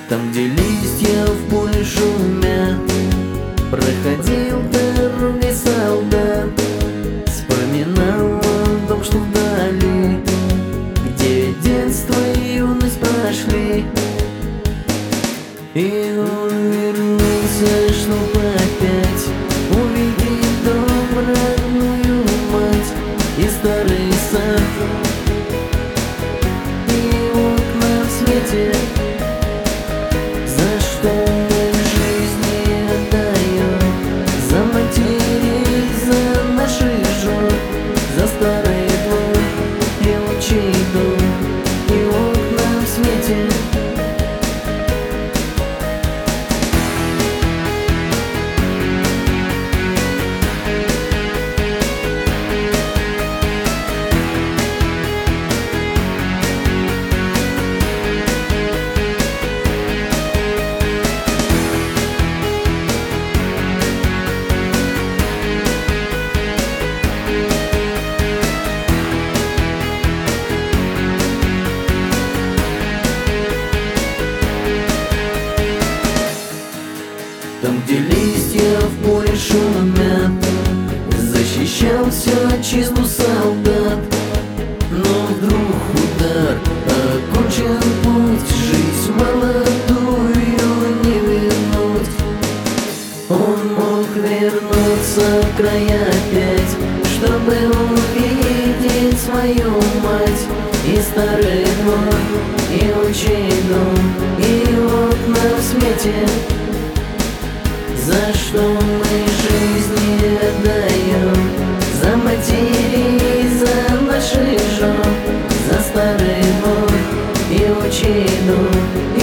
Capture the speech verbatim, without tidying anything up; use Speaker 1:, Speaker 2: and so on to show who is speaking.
Speaker 1: Там, где листья в поле шумят, проходил дорогой солдат. Вспоминал он дом, что вдали, где детство и юность прошли. И он вернулся, чтоб опять увидеть дом, родную мать и старый сад, и окна в свете. За что мы жизни отдаем? За матерей, за наших жен, за старый двор и отчий дом, и окна в свете. Там, где листья в поле шумят, защищался отчизну солдат. Но вдруг удар, окончен путь, жизнь молодую не вернуть. Он мог вернуться в края опять, чтобы увидеть свою мать и старый двор, и отчий дом, и окна в свете. За что мы жизни отдаем? За матерей, за наших жен, за старый двор и отчий дом.